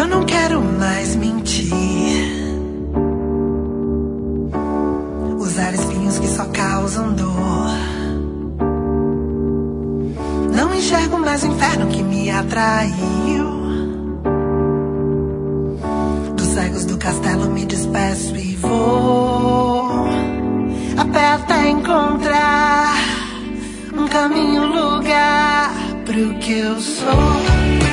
Eu não quero mais mentir, usar espinhos que só causam dor. Não enxergo mais o inferno que me atraiu. Dos cegos do castelo me despeço e vou a pé até encontrar um caminho, um lugar pro que eu sou.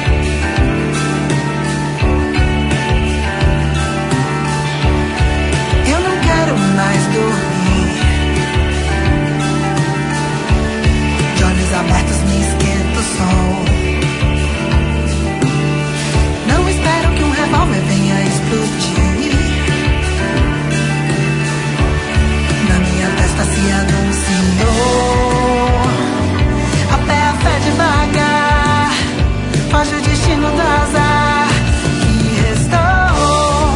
Eu não quero mais dormir, de olhos abertos me esquenta o sol. Não espero que um revólver venha explodir. Na minha testa se anunciou a pé, a fé devagar, foge o destino do azar que restou.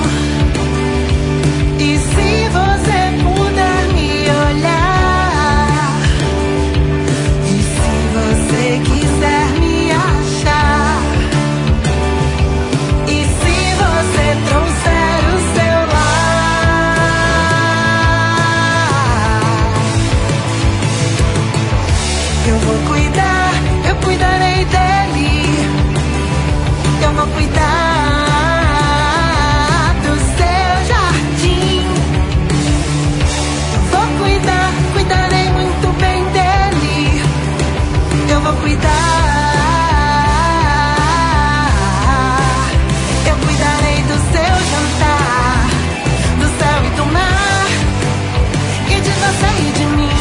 E se você puder me olhar, e se você quiser me achar, e se você trouxer o seu lar, eu vou cuidar, eu cuidarei dele. Eu vou cuidar do seu jardim. Eu vou cuidar, cuidarei muito bem dele. Eu vou cuidar. Eu cuidarei do seu jantar, do céu e do mar, e de você e de mim.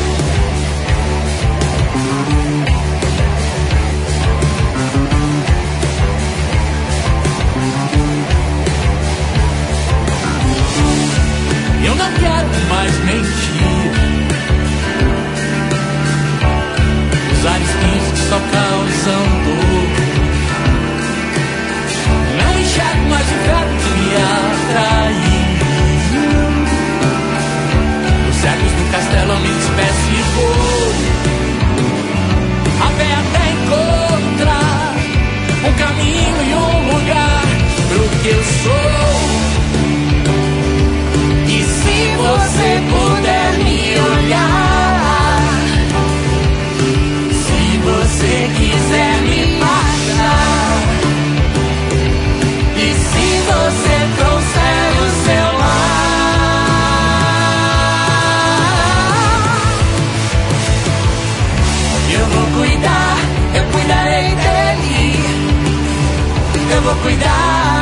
Eu não quero mais mentir, usar espinhos que só causam dor. Não enxergo mais o inferno que me atrair. Os cegos do castelo eu me despeço e vou a pé até encontrar um caminho e um lugar pro que eu sou. Se você puder me olhar, se você quiser me passar, e se você trouxer o seu lar, eu vou cuidar, eu cuidarei dele. Eu vou cuidar